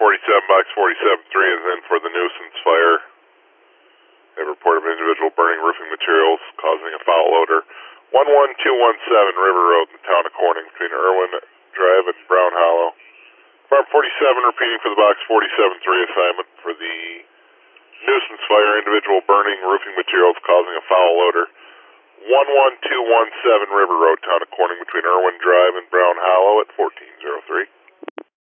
47, box 47-3 is in for the nuisance fire. They have a report of an individual burning roofing materials causing a foul odor. 11217 River Road in the town of Corning between Irwin Drive and Brown Hollow. Farm 47 repeating for the box 47-3 assignment for the nuisance fire, individual burning roofing materials causing a foul odor. 11217 River Road, town of Corning between Irwin Drive and Brown Hollow at 1403.